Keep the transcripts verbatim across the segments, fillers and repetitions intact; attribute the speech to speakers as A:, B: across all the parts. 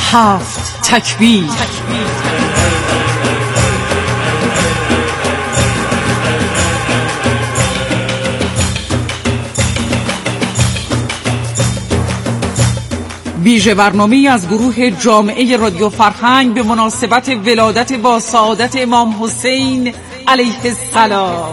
A: هفت تکبیر. ویژه برنامه‌ای از گروه جامعه رادیو فرهنگ به مناسبت ولادت با سعادت امام حسین علیه السلام.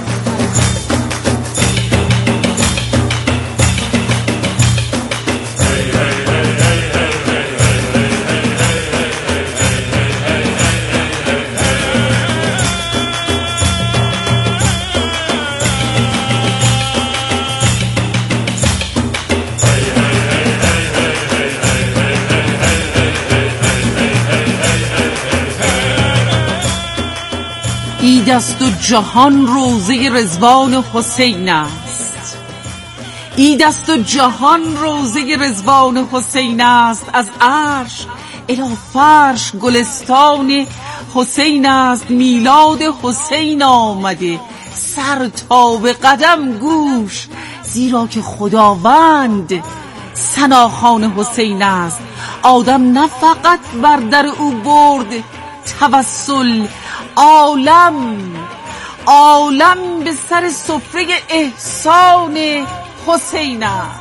A: عید است و جهان روزه رضوان حسین است. عید است و جهان روزه رضوان حسین است. از عرش الی فرش گلستان حسین است. میلاد حسین آمده سر تا به قدم گوش، زیرا که خداوند ثناخوان حسین است. آدم نه فقط بر در او برد توسل، عالم عالم به سر سفره احسان حسین است.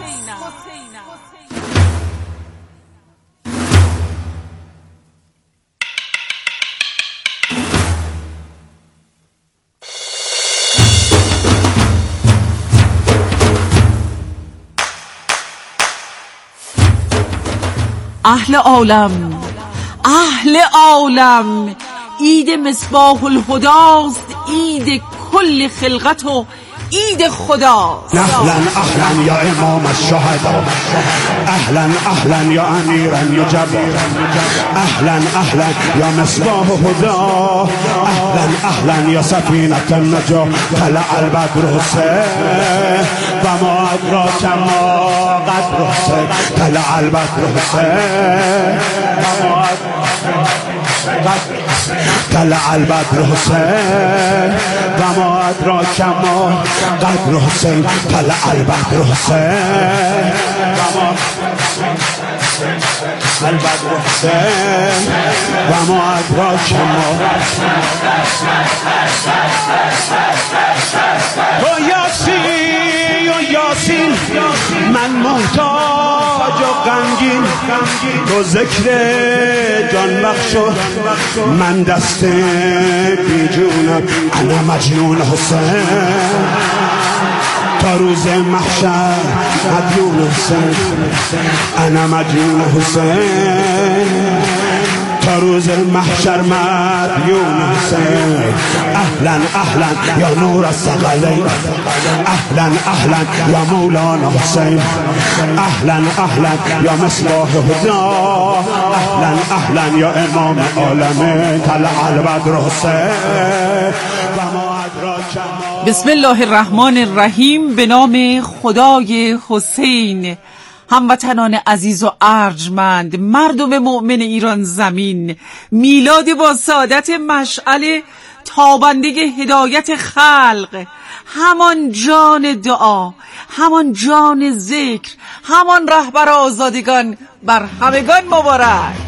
A: اهل عالم اهل عالم، عید مصباح الهداست، عید کل خلقت و عید خداست.
B: اهلا اهلا یا امام الشهدا، اهلا اهلا یا امیرا یجبا، اهلا اهلا یا مصباح هدا، اهلا اهلا یا سفینه النجا. طلع البدر حسین و ما ادراک ما قدر حسین. طلع البدر حسین و ما طلع البدر حسین و ما ادراک ما قدر حسین. طلع البدر حسین و ما البدر حسین و ما ادراک ما. و یاسین و یاسین من محتاج و غمگین، تو ذکر جان بخشو من دست بی جونم. انا مجنون حسین تا روز محشر مدیون حسین. انا مجنون حسین تا روز محشر مدیون حسین. اهلا اهلا یا نور الثقلین، اهلا اهلا یا مولانا حسین، اهلا اهلا یا مصباح هدا، اهلا اهلا یا امام عالمین. طلع البدر حسین و ما ادراک ما.
A: بسم الله الرحمن الرحیم. به نام خدای حسین. هموطنان عزیز و ارجمند، مردم مؤمن ایران زمین، میلاد با سعادت مشعل تابنده هدایت خلق، همان جان دعا، همان جان ذکر، همان رهبر آزادگان بر همگان مبارک.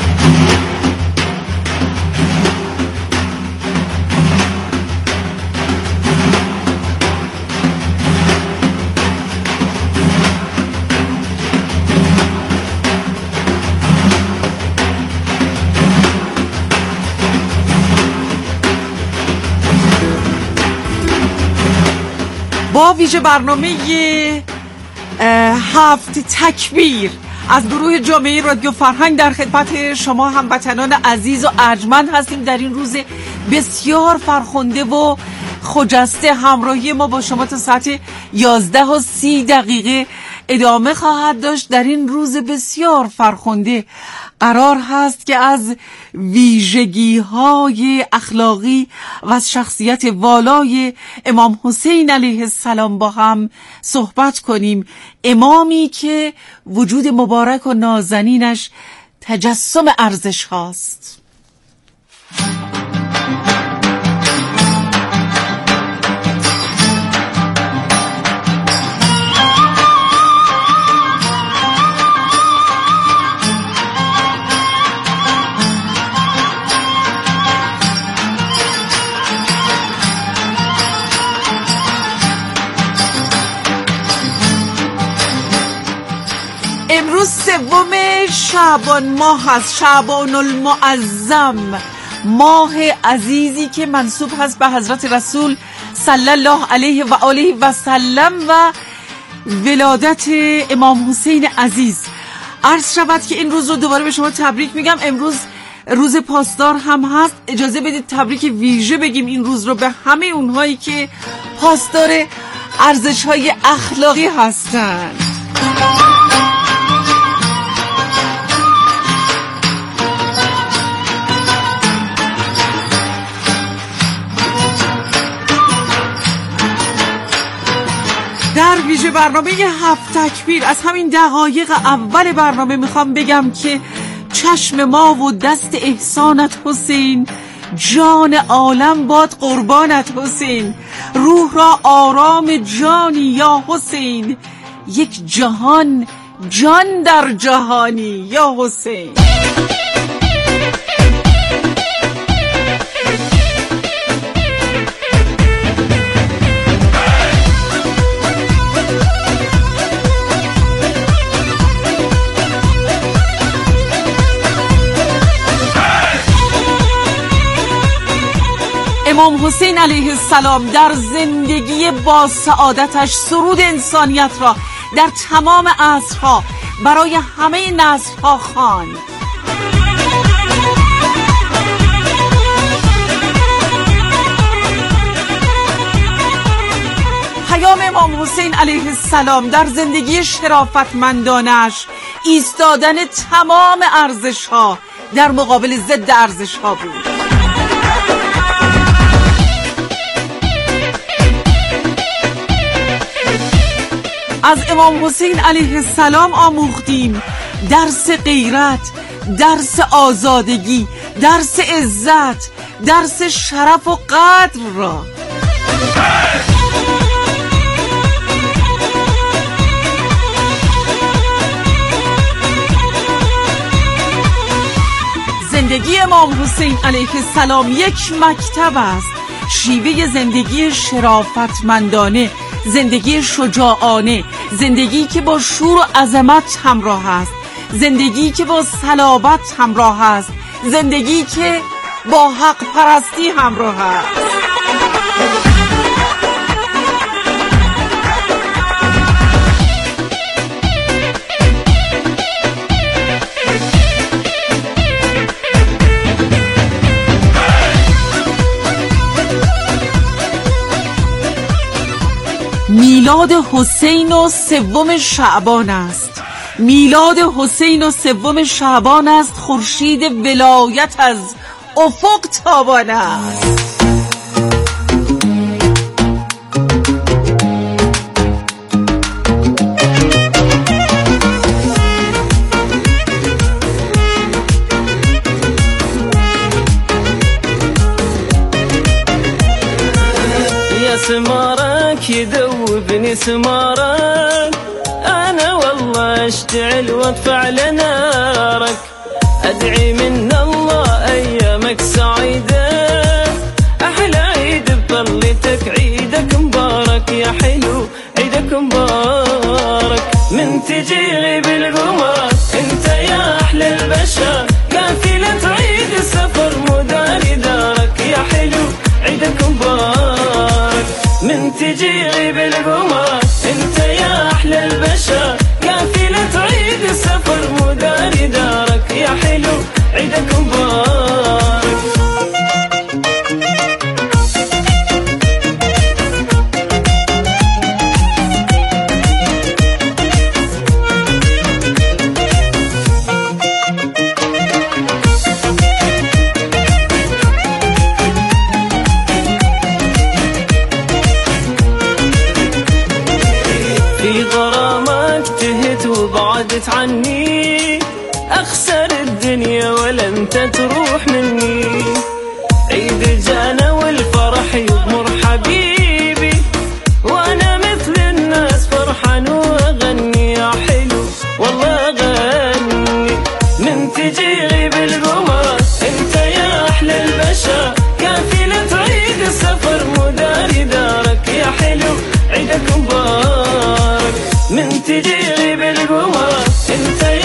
A: با ویژه برنامه هفت تکبیر از گروه جامعه رادیو فرهنگ در خدمت شما هموطنان عزیز و ارجمند هستیم. در این روز بسیار فرخنده و خجسته همراهی ما با شما تا ساعت یازده و سی دقیقه ادامه خواهد داشت. در این روز بسیار فرخنده قرار هست که از ویژگی‌های اخلاقی و از شخصیت والای امام حسین علیه السلام با هم صحبت کنیم. امامی که وجود مبارک و نازنینش تجسم ارزش هاست. امروز سوم شعبان ماه هست، شعبان المعظم، ماه عزیزی که منسوب هست به حضرت رسول صلی الله علیه و آله و سلم و ولادت امام حسین عزیز. عرض شود که این روز رو دوباره به شما تبریک میگم. امروز روز پاسدار هم هست. اجازه بدید تبریک ویژه بگیم این روز رو به همه اونهایی که پاسدار ارزش‌های اخلاقی هستند. در ویژه برنامه هفت تکبیر از همین دقایق اول برنامه میخوام بگم که چشم ما و دست احسانت حسین، جان عالم باد قربانت حسین، روح را آرام جانی یا حسین، یک جهان جان در جهانی یا حسین. امام حسین علیه السلام در زندگی با سعادتش سرود انسانیت را در تمام عصرها برای همه نسل‌ها خواند. پیام امام حسین علیه السلام در زندگی شرافتمندانش ایستادن تمام ارزش‌ها در مقابل ضد ارزش‌ها بود. از امام حسین علیه السلام آموختیم درس غیرت، درس آزادگی، درس عزت، درس شرف و قدر را. زندگی امام حسین علیه السلام یک مکتب است. شیوه زندگی شرافتمندانه، زندگی شجاعانه، زندگی که با شور و عظمت همراه است، زندگی که با صلابت همراه است، زندگی که با حق پرستی همراه است. میلاد حسین و سوم شعبان است. میلاد حسین و سوم شعبان است. خورشید ولایت از افق تابان است.
C: سمارك يذوبني سمارك، أنا والله أشتعل وأطفع لنارك، أدعي من الله أيامك سعيدة، أحلى عيد بطلتك عيدك مبارك يا حلو عيدك مبارك، من تجي غيب القمر انت يا أحلى البشر، قافلة عيد السفر مداري دارك يا حلو عيدك مبارك، من تجي غيب القمر انت يا احلى البشر، قافلة عيد السفر مداري دارك يا حلو عيدك مبارك. وبعدت عني أخسر الدنيا ولا أنت تروح مني، عيد جانا والفرح يضمر حبيبي، وأنا مثل الناس فرحان وأغني يا حلو والله أغني، من تجي غيب القمر أنت يا أحلى البشر، قافلة عيد السفر مداري دارك يا حلو عيدك مبارك، من تجي غيب القمر انت يا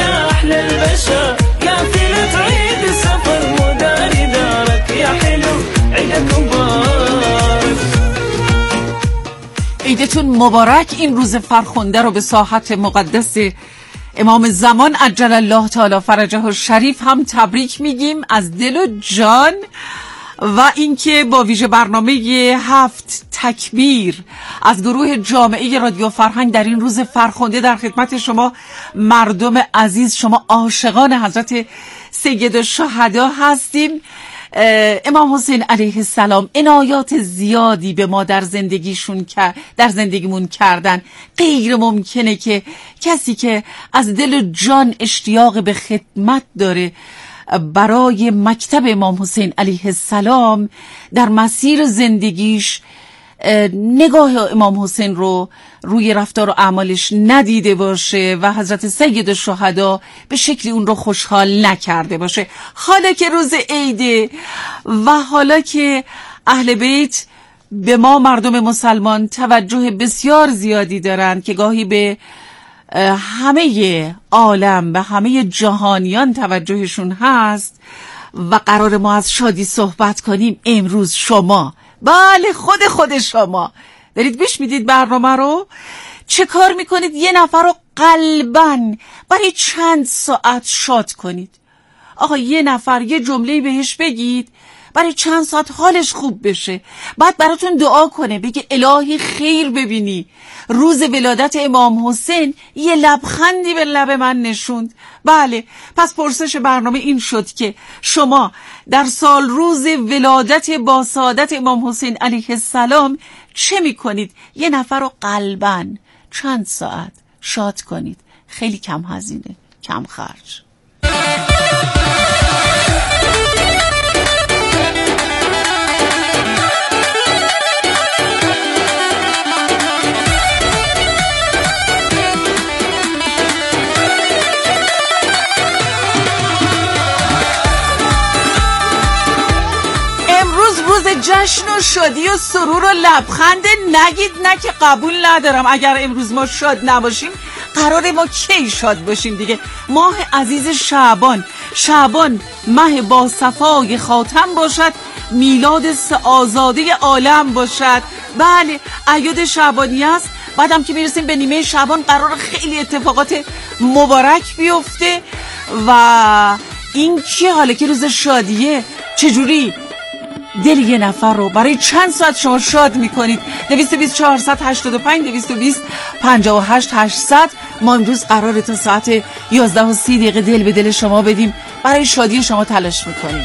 A: عیدتون مبارک. این روز فرخنده رو به ساحت مقدس امام زمان عجل الله تعالی فرجه الشریف هم تبریک میگیم از دل و جان. و اینکه با ویژه برنامه هفت تکبیر از گروه جامعه رادیو فرهنگ در این روز فرخنده در خدمت شما مردم عزیز، شما عاشقان حضرت سید الشهدا هستیم. امام حسین علیه السلام عنایات زیادی به ما در زندگیشون در زندگیمون کردن. غیر ممکنه که کسی که از دل و جان اشتیاق به خدمت داره برای مکتب امام حسین علیه السلام در مسیر زندگیش نگاه امام حسین رو روی رفتار و اعمالش ندیده باشه و حضرت سید الشهدا به شکلی اون رو خوشحال نکرده باشه. حالا که روز عیده و حالا که اهل بیت به ما مردم مسلمان توجه بسیار زیادی دارن که گاهی به همه عالم به همه جهانیان توجهشون هست و قرار ما از شادی صحبت کنیم، امروز شما، بله خود خود شما دارید گوش میدید برنامه رو، چه کار میکنید؟ یه نفر رو قلباً برای چند ساعت شاد کنید. آقا یه نفر یه جمله بهش بگید برای چند ساعت حالش خوب بشه، بعد براتون دعا کنه بگه الهی خیر ببینی، روز ولادت امام حسین یه لبخندی به لب من نشوند. بله، پس پرسش برنامه این شد که شما در سال روز ولادت با سعادت امام حسین علیه السلام چه میکنید؟ یه نفر رو قلباً چند ساعت شاد کنید. خیلی کم هزینه، کم خرج. جشن و شادی و سرور و لبخند، نگید نه که قبول ندارم. اگر امروز ما شاد نباشیم قراره ما کی شاد باشیم دیگه؟ ماه عزیز شعبان، شعبان ماه با صفای خاتم باشد، میلاد آزاده عالم باشد. بله، اعیاد شعبانی است. بعدم که میرسیم به نیمه شعبان قرار خیلی اتفاقات مبارک بیفته. و این که حالا که روز شادیه چجوری دل یه نفر رو برای چند ساعت شما شاد میکنید؟ دویست و بیست چهارصد هشتاد و پنج دویست و بیست پنجاه و هشت هشتصد. ما امروز قراره تا ساعت یازده و سی دقیقه دل به دل شما بدیم، برای شادی شما تلاش میکنیم.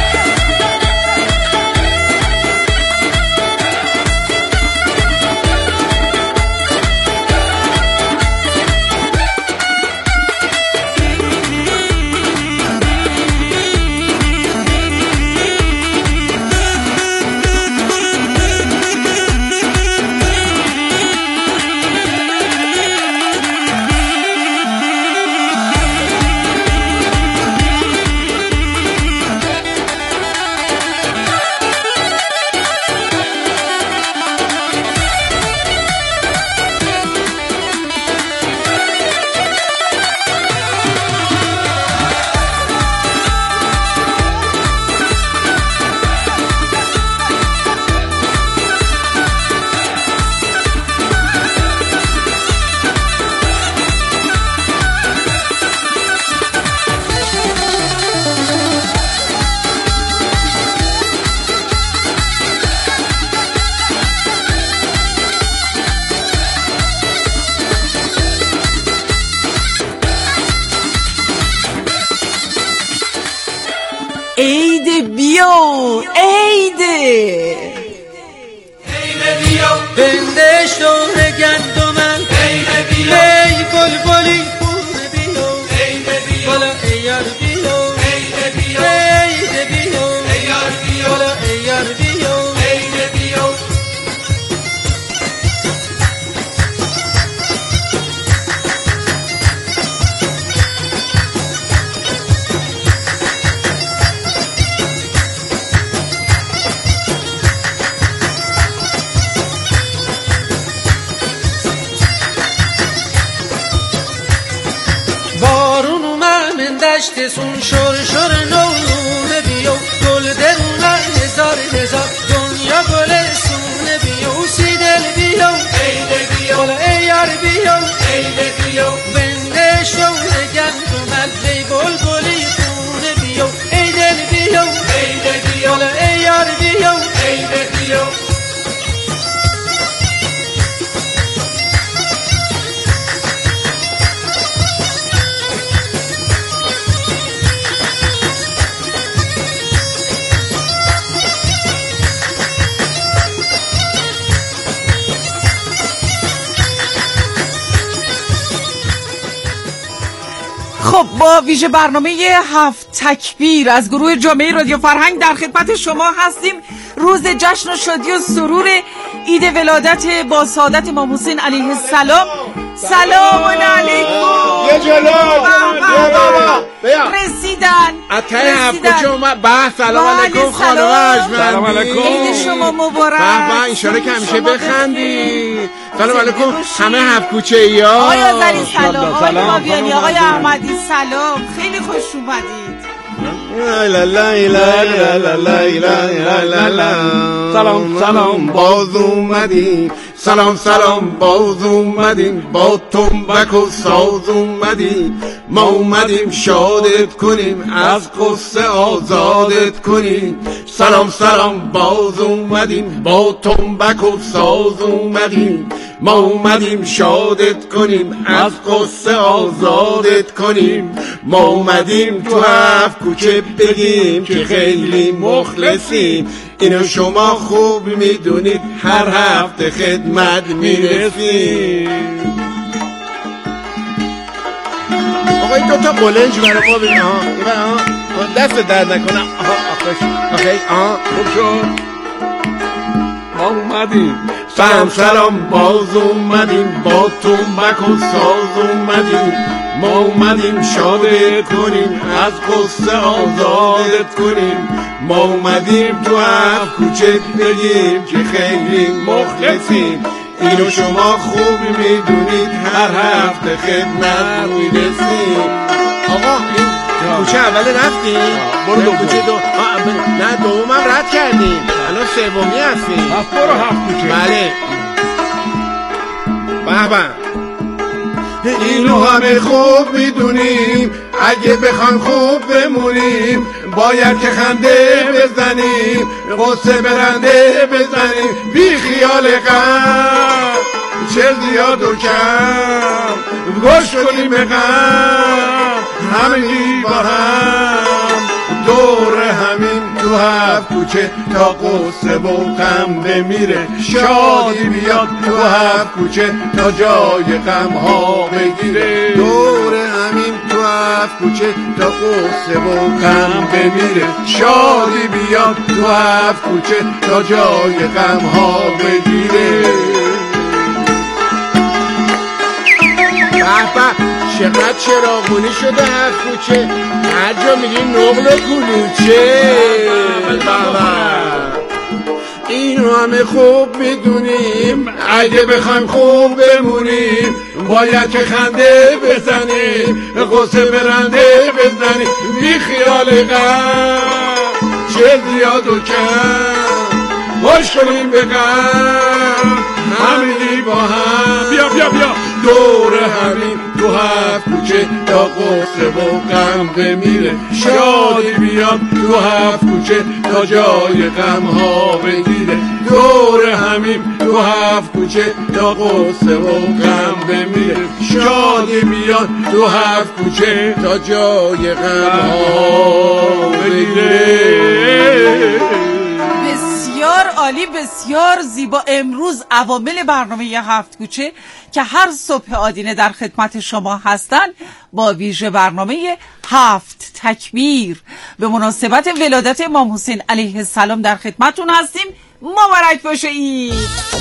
A: عید بیو، عید عید بیو،
D: بنده شور گندمن، عید بیو، ای بلبلی خور بیو، عید بیو، بالا ایار بیو، عید بیو، عید بیو، ایار بیو، بالا ایار بیو، عید بیو. دشت سون شور شور نونه بیو، گل درونه هزار هزار دنیا گل سونه بیو، سی دل بیو، عید
A: خب با ویژه برنامه هفت تکبیر از گروه جامعه رادیو فرهنگ در خدمت شما هستیم. روز جشن و شادی و سرور عید ولادت با سعادت امام حسین علیه السلام. سلام علیکم.
E: یه جلو
A: رسیدن
E: اتای هفت کجا اومد. به سلام علیکم خانم اجمل.
F: سلام علیکم.
A: عید شما مبارک.
E: به به انشالله که همیشه بخندی. سلام علیکم همه هفت کوچه ای ها.
A: آقای آذری سلام. آقای مابیانی، آقای احمدی سلام. خیلی خوش اومدید.
E: سلام سلام باز اومدیم. سلام سلام باز اومدیم. با تنبک و ساز اومدیم. ما اومدیم شادت کنیم، از قصه آزادت کنیم. سلام سلام باز اومدیم. با تنبک و ساز اومدیم. ما اومدیم شادت کنیم، از قصه آزادت کنیم. ما اومدیم تو هفت کوچه بگیم که خیلی مخلصیم. اینو شما خوب میدونید، هر هفته خدمت میرسیم. آقا این دوتا بلنج برای ما بگیم. آها دست درد نکنم. آها آخه آها خوب شد. ما اومدیم. سلام سلام باز اومدیم. با تنبک و ساز اومدیم. ما اومدیم شادت کنیم، از قصه آزادت کنیم. ما اومدیم تو هفت کوچه بگیم که خیلی مخلصیم. اینو شما خوب میدونید، هر هفته خدمت میرسیم. آقا این کوچه اول رفتیم. برو دو کوچه دو نه دوم هم رد کردیم، الان سومی هستیم.
F: هفت برو هفت کوچه.
E: بله بابا اینو همه خوب میدونیم. اگه بخوایم خوب بمونیم، باید که خنده بزنیم، قصه برنده بزنیم. بی خیال غم چه زیاد و کم، گوش کنیم به غم همگی با هم. دور همین تو هفت کوچه تا قصه و غم بمیره. شادی بیاد تو هفت کوچه تا جای غم ها بگیره. دور همین تو هفت کوچه تا قصه و غم بمیره. شادی بیاد تو هفت کوچه تا جای غم ها بگیره. بابا چقدر چراغونی شده هفت کوچه، هر جا میگی نقل و کلوچه. بابا اینو همه خوب میدونیم. اگه بخوایم خوب بمونیم، باید که خنده بزنیم، قصه برنده بزنیم. بی خیال غم چه زیاد و کم، خوش کنیم به غم همینی با هم. بیا بیا بیا دور همین تو هفت کوچه تا قصه و غم بمیره. شادی بیاد تو هفت کوچه تا جای غم ها بگیره. دور همین تو هفت کوچه تا قصه و غم بمیره. شادی بیاد تو هفت کوچه تا جای غم ها بگیره.
A: بسیار عالی، بسیار زیبا. امروز عوامل برنامه هفت کوچه که هر صبح آدینه در خدمت شما هستن با ویژه برنامه هفت تکبیر به مناسبت ولادت امام حسین علیه السلام در خدمتون هستیم. مبارک باشه عید.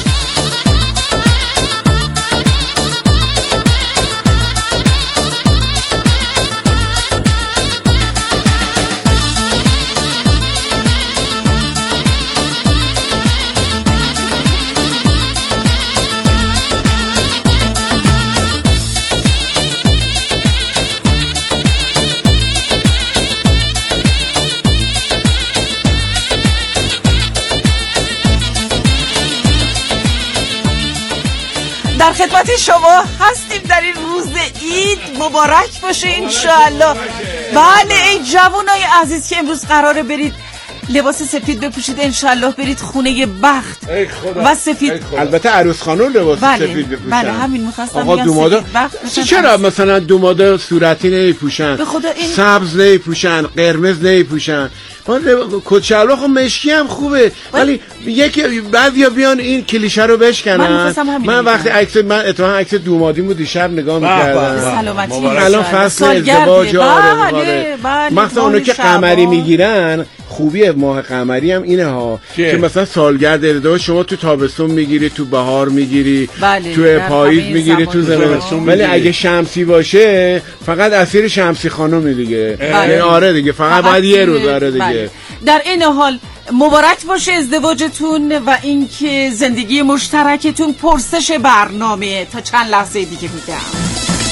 A: در خدمت شما هستیم در این روز عید. مبارک باشه انشاءالله. بله ای جوانای عزیز که امروز قراره برید لباس سفید بپوشید، انشاءالله برید خونه بخت و سفید.
E: البته عروس خانم لباس
A: بله.
E: سفید بپوشن.
A: بله همین می‌خواستم
E: آقا
A: بگم.
E: دومادا چرا مثلا دومادا صورتی نمیپوشن،
A: به خدا این
E: سبز نمیپوشن، قرمز نمیپوشن؟ کچلو خب مشکی هم خوبه ولی یکی بعضیا بیان این کلیشه رو بشکنن. من وقتی عکس من اتفاقا عکس دومادیمو دیشب نگاه می‌کردم، الان فصل ازدواج آره مثلا اونو که قمری میگیرن، خوبی ماه قمری هم اینه ها که مثلا سالگرد ازدواج شما تو تابستون میگیری، تو بهار میگیری،
A: بله،
E: تو پاییز میگیری، تو زمستون، ولی اگه شمسی باشه فقط اسیر شمسی خانومی دیگه. بله. آره دیگه فقط باید یه روز آره دیگه. بله.
A: در این حال مبارک باشه ازدواجتون و اینکه زندگی مشترکتون پرسش برنامه. تا چند لحظه دیگه میگم.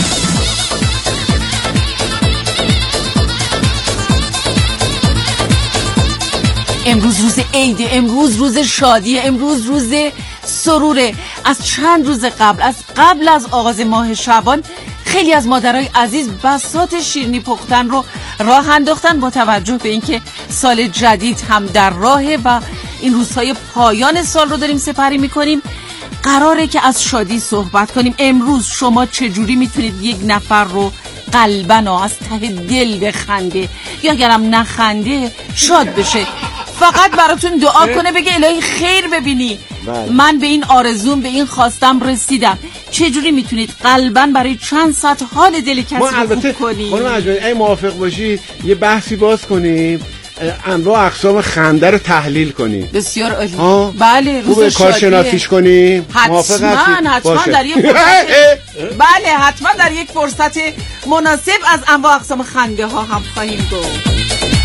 A: امروز روز عیده، امروز روز شادیه، امروز روز سروره. از چند روز قبل از قبل از آغاز ماه شعبان خیلی از مادرای عزیز بساط شیرینی پختن رو راه انداختن با توجه به اینکه سال جدید هم در راهه و این روزهای پایان سال رو داریم سپری میکنیم. قراره که از شادی صحبت کنیم. امروز شما چجوری میتونید یک نفر رو قلباً از ته دل بخنده یا اگرم نخنده شاد بشه، فقط براتون دعا کنه، بگه الهی خیر ببینی بله. من به این آرزوم، به این خواستم رسیدم. چجوری میتونید قلباً برای چند ساعت حال دل کسی رو خوب کنید؟
E: خانم اجملی اگه موافق باشی یه بحثی باز کنیم، انواع اقسام خنده رو تحلیل کنیم.
A: بسیار عالی. بله روز
E: شادیه، کارشناسیش کنیم.
A: حتما حتما در یک فرصت بله حتما در یک فرصت مناسب از انواع اقسام خنده ها هم خواهیم گفت.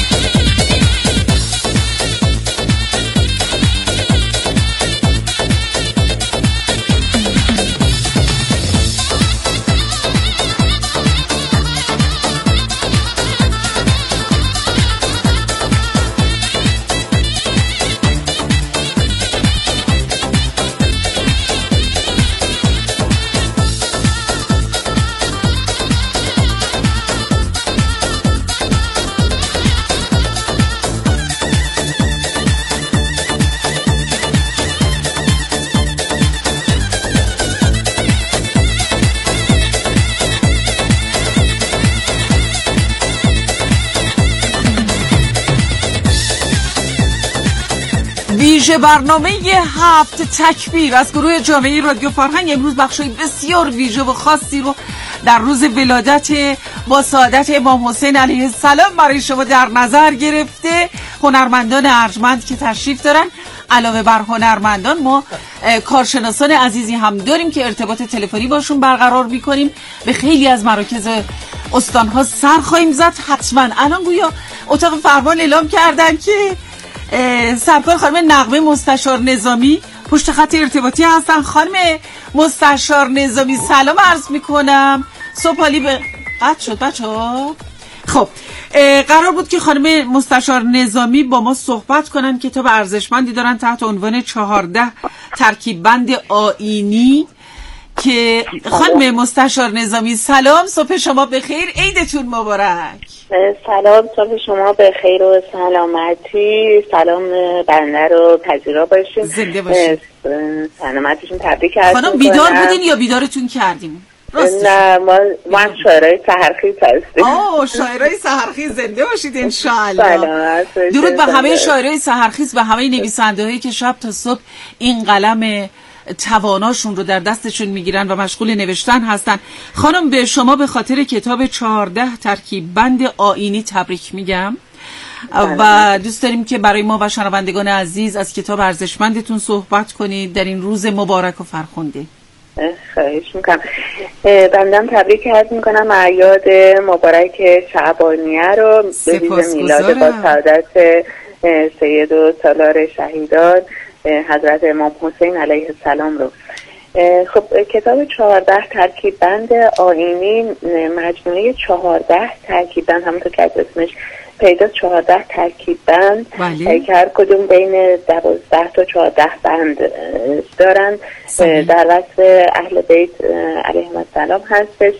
A: ویژه برنامه هفت تکبیر از گروه جامعه رادیو فرهنگ امروز بخشای بسیار ویژه و خاصی رو در روز ولادت با سعادت امام حسین علیه السلام برای شما در نظر گرفته. هنرمندان ارجمند که تشریف دارن، علاوه بر هنرمندان ما کارشناسان عزیزی هم داریم که ارتباط تلفنی باشون برقرار میکنیم. به خیلی از مراکز استانها سر خواهیم زد. حتما الان گویا اتاق فرمان اعلام کردن که سرکار خانم نغمه مستشار نظامی پشت خط ارتباطی هستن. خانم مستشار نظامی سلام عرض میکنم. صبح حالی به قطع شد بچه ها. خب قرار بود که خانم مستشار نظامی با ما صحبت کنن. کتاب ارزشمندی دارن تحت عنوان چهارده ترکیب بند آیینی که خانم مستشار نظامی سلام، صبح شما بخیر، عیدتون مبارک.
F: سلام، صبح شما بخیر و سلامتی. سلام بنده رو پذیرا باشین،
A: زنده باشین،
F: سلامتیشون تبریک هستم.
A: خانم بیدار بودین یا بیدارتون کردیم؟
F: نه ما ما شاعرای سحرخیز هستیم.
A: آه شاعرای سحرخیز، زنده باشید انشاءالله. درود به همه شاعرای سحرخیز و همه نویسنده‌هایی که شب تا صبح این قلم تواناشون رو در دستشون میگیرن و مشغول نوشتن هستن. خانم به شما به خاطر کتاب چهارده ترکیب بند آیینی تبریک میگم و دوست داریم که برای ما و شنوندگان عزیز از کتاب ارزشمندتون صحبت کنید در این روز مبارک و فرخنده.
F: خواهش میکنم. بندم تبریک عرض میکنم اعیاد مبارک شعبانیه رو به ویژه میلاد با سعادت سید و سالار شهیدان حضرت امام حسین علیه السلام رو. خب کتاب چهارده ترکیب بند آیینی مجموعه چهارده ترکیب بند، همونطور که از اسمش پیدا چهارده ترکیب بند که هر کدوم بین دوازده تا چهارده بند دارن. در وصف اهل بیت علیهم السلام هستش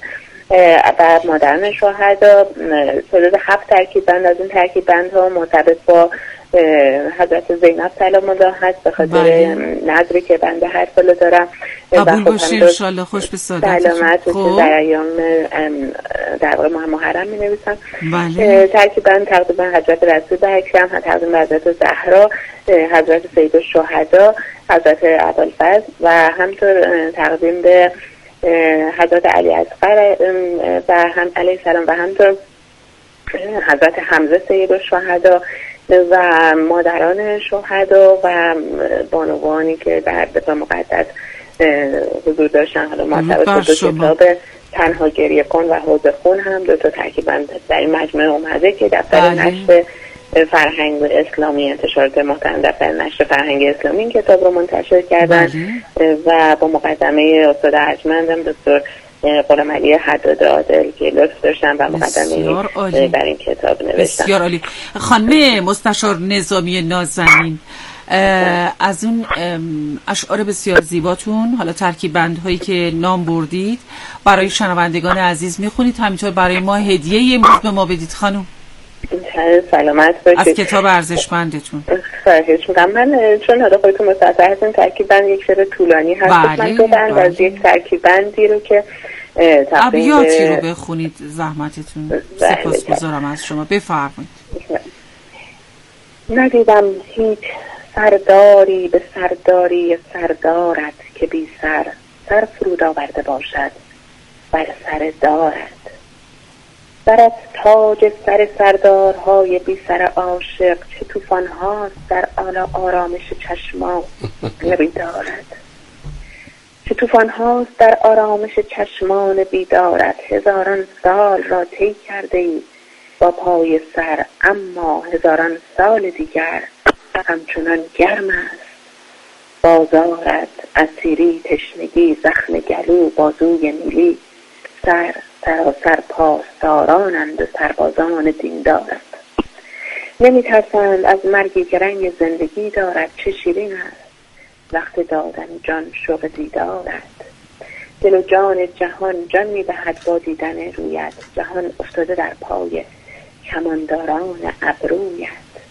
F: و مادران شهدا. حدود هفت ترکیب بند از این ترکیب بندها مرتبط با حضرت زینب سلام الله هست به خاطر نظری که بنده هر سال دارم.
A: قبول باشی انشالله. خوش به سعادتتون.
F: سلامت
A: خب.
F: در ایام در واقع ماه محرم می نویسم.
A: بله.
F: ترکیب بند تقریبا حضرت رسول به اکرم، تقدیم به حضرت زهرا، حضرت سید الشهدا، حضرت ابوالفضل و همطور تقدیم به حضرت علی اصغر و هم علیه السلام و همطور حضرت حمزه سید الشهدا و مادران شهدا و بانوانی که در دفاع مقدس حضور داشتن. حالا مرتبط با کتاب تنها گریه کن و حوض خون هم دو تا ترکیب بند در این مجموعه اومده که دفتر نشر فرهنگ اسلامی انتشارات محترم دفتر نشر فرهنگ اسلامی این کتاب رو منتشر کردن و با مقدمه استاد ارجمندم دکتر غلامعلی حداد عادل که لطف داشتن و مقدمه بر این کتاب نوشتن.
A: بسیار عالی. خانم مستشار نظامی نازنین، از اون اشعار بسیار زیباتون، حالا ترکیب بندهایی که نام بردید، برای شنوندگان عزیز میخونید، همینطور برای ما هدیه امروز به ما بدید خانم.
F: سلامت باشید.
A: از کتاب ارزشمندتون.
F: خواهش می‌کنم. من چون حالا خودتون مستعد هستین ترکیب بند یک شعر طولانی هست.
A: بله،
F: من دو بند از یک ترکیب بندی رو که
A: ابیاتی رو بخونید زحمتتون. سپاسگزارم از شما. بفرمایید.
F: ندیدم هیچ سرداری به سرداری سردارت که بی سر سر فرود آورده باشد بر سر دارد. سرت تاج سر سردارهای بی سر عاشق چه طوفان هاست در آلا آرامش چشمان بیدارد. چه طوفان هاست در آرامش چشمان بیدارت. هزاران سال را طی کرده ای با پای سر، اما هزاران سال دیگر همچنان گرم است بازارت. اسیری تشنگی زخم گلو بازوی نیلی، سر سراسر پاسدارانند و سربازان دیندارند. نمی ترسند از مرگی که رنگ زندگی دارد. چه شیرین است وقت دادن جان شوق دیدارد. دل و جان جهان جان می دهد با دیدن رویت. جهان افتاده در پای کمانداران ابرویت.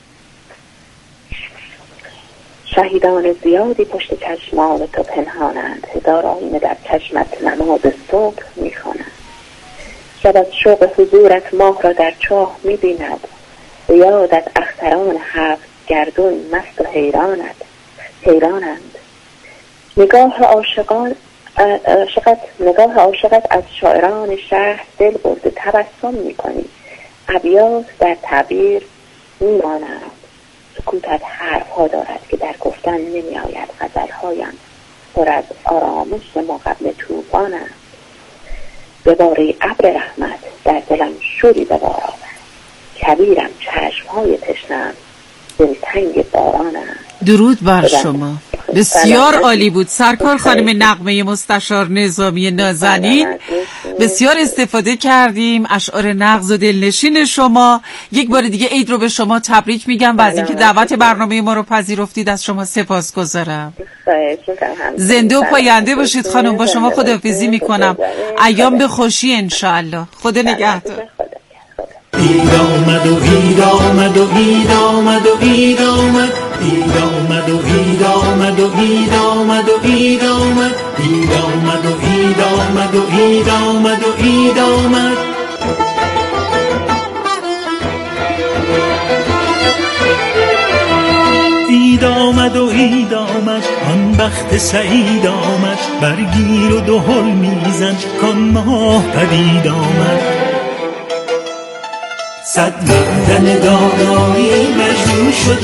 F: شهیدان زیادی پشت چشمان تو پنهانند. هزار آینه در چشمت نماز صبح می خوانند. شب از شوق حضورت ماه را در چاه می بیند. به یادت اختران هفت گردون مست و حیرانند حیرانند. نگاه عاشقان عاشقت نگاه عاشقت از شاعران شهر دل برده. تبسم می کنی ابیات در تعبیر می مانند. سکوتت حرف ها دارد که در گفتن نمی آید. غزلهایم پر از آرامش ما قبل طوفانند. به باره ابر رحمت در دلم شوری به بار آورد. کبیرم چشمهای تشنم دلتنگ بارانم.
A: درود بر شما. بسیار عالی بود سرکار خانم نغمه مستشار نظامی نازنین. بسیار استفاده کردیم اشعار نغز و دلنشین شما. یک بار دیگه عید رو به شما تبریک میگم و از اینکه دعوت برنامه ما رو پذیرفتید از شما سپاسگزارم. زنده و پاینده باشید خانم. با شما خداحافظی میکنم. ایام به خوشی انشاءالله. خدا نگهدار.
G: اید آمد و اید آمد و اید آمد و اید آمد اید آمد و اید آمد و اید آمد و اید آمد اید آمد و اید آمد و اید آمد و اید آمد. اید آمد و اید آمد آن بخت سعید آمد. برگیر و دهل میزن کان ماه پدید آمد. صد معدن دانایی مجنون شد